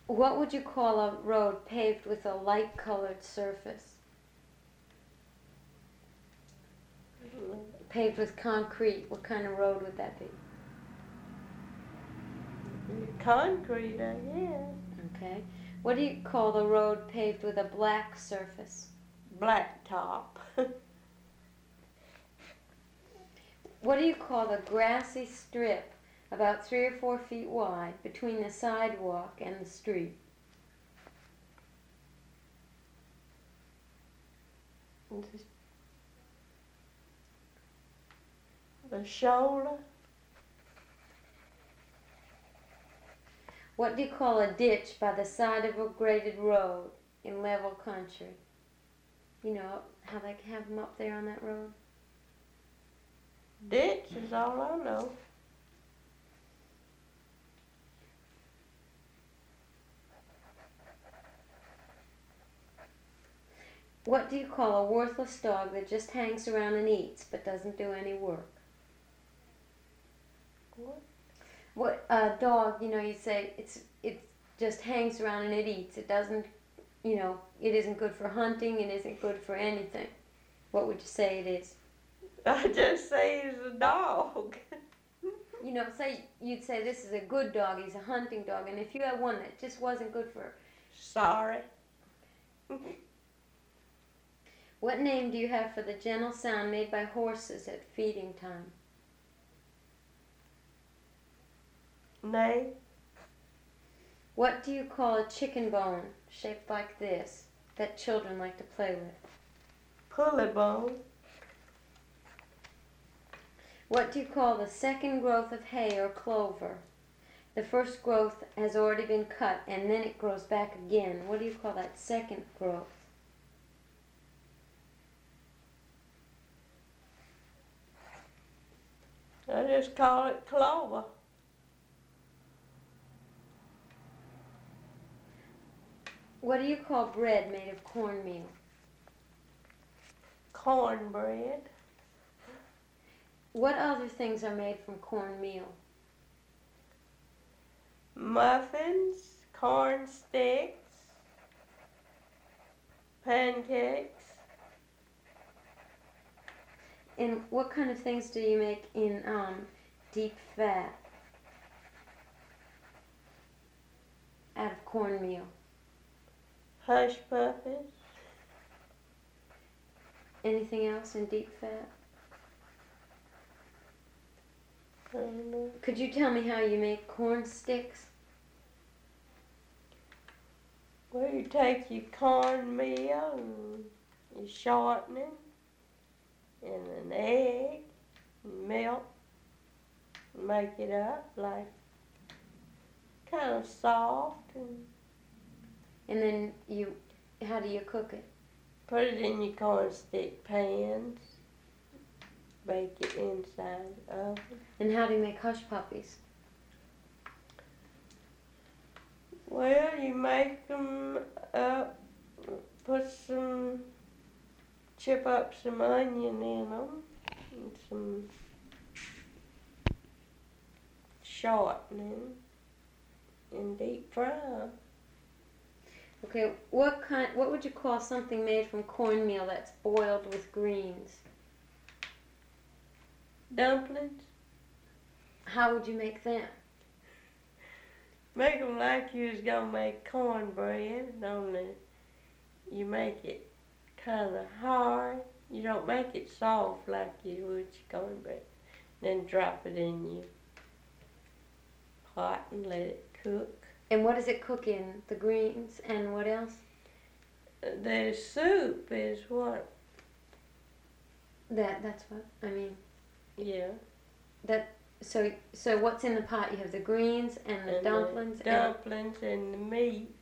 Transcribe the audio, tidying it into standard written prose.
What would you call a road paved with a light-colored surface? Paved with concrete. What kind of road would that be? Concrete, I guess. Okay. What do you call the road paved with a black surface? Blacktop. What do you call the grassy strip about 3 or 4 feet wide between the sidewalk and the street? The shoulder. What do you call a ditch by the side of a graded road in level country? You know how they have them up there on that road? Ditch is all I know. What do you call a worthless dog that just hangs around and eats but doesn't do any work? What? What a dog, you say it just hangs around and it eats. It doesn't, it isn't good for hunting, it isn't good for anything. What would you say it is? I just say he's a dog. You'd say this is a good dog, he's a hunting dog, and if you had one that just wasn't good for... Sorry. What name do you have for the gentle sound made by horses at feeding time? Nay. What do you call a chicken bone shaped like this that children like to play with? Pulley bone. What do you call the second growth of hay or clover? The first growth has already been cut and then it grows back again. What do you call that second growth? I just call it clover. What do you call bread made of cornmeal? Cornbread. What other things are made from cornmeal? Muffins, corn sticks, pancakes. And what kind of things do you make in deep fat out of cornmeal? Hush puppies. Anything else in deep fat? Could you tell me how you make corn sticks? Well, you take your cornmeal and you shorten it, and an egg, and milk, and make it up like kind of soft, And then how do you cook it? put it in your corn stick pans, bake it inside the oven. And how do you make hush puppies? Well, you make them up, chip up some onion in them, and some shortening, and deep fry 'em. Okay, what would you call something made from cornmeal that's boiled with greens? Dumplings. How would you make them? Make them like you was gonna make cornbread, only you make it kind of hard. You don't make it soft like you would your cornbread. Then drop it in your pot and let it cook. And what does it cook in? The greens and what else? The soup is what? That's what I mean. Yeah. So what's in the pot? You have the greens and the dumplings. The dumplings and the meat.